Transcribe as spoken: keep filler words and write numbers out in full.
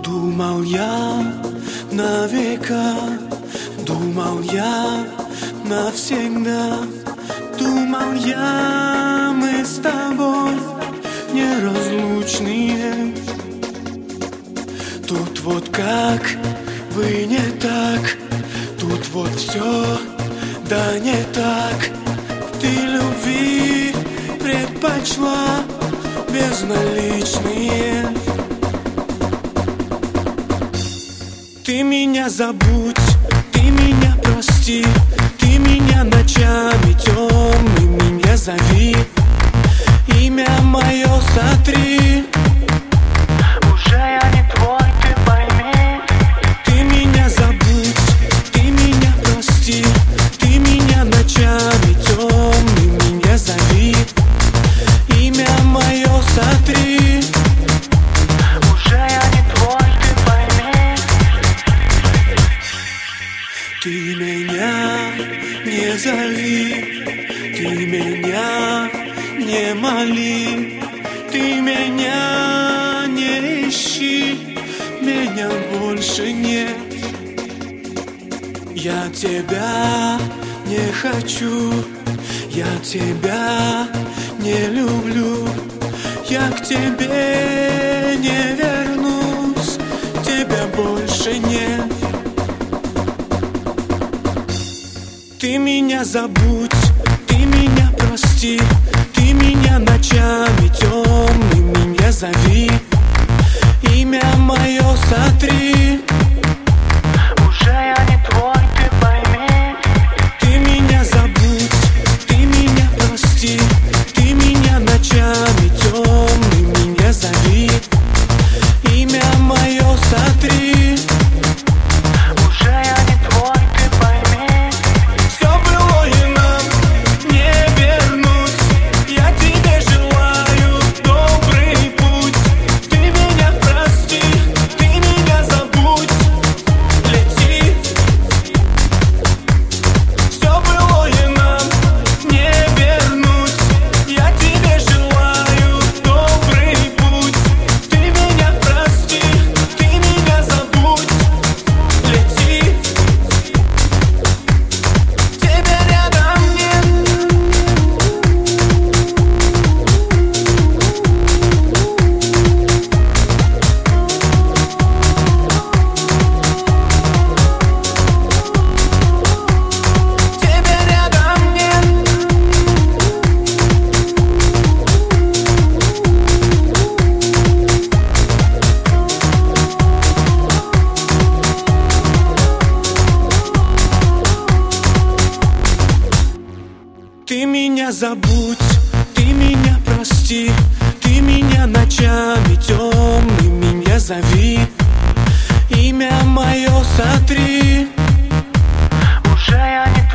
Думал я на века, думал я навсегда, думал я, мы с тобой неразлучные. Тут вот как бы не так, тут вот все да не так. Ты любви предпочла безналичные. Ты меня забудь, ты меня прости, ты меня ночами темными не зови, имя мое сотри. Уже я не твой, ты пойми. Ты меня забудь, ты меня прости, ты меня ночами темными не зови, имя мое сотри. Уже я не твой, ты пойми. Ты меня не зови, ты меня не моли, ты меня не ищи, меня больше нет. Я тебя не хочу, я тебя не люблю, я к тебе не вернусь, тебя больше нет. Ты меня забудь, ты меня прости, ты меня ночами темными не зови, имя мое сотри. Уже я не твой, ты пойми. Ты меня забудь, ты меня прости, ты меня ночами темными не зови, имя мое сотри. Уже я не твой, ты пойми. Все было и нам не вернуть. Я тебе желаю добрый путь. Ты меня прости, ты меня забудь. Лети. Все было и нам не вернуть. Я тебе желаю добрый путь. Ты меня прости, ты меня забудь. Лети. Тебя рядом нет. Тебя рядом нет. Ты меня забудь, ты меня прости, ты меня ночами темными не зови, имя мое сотри. Уже я не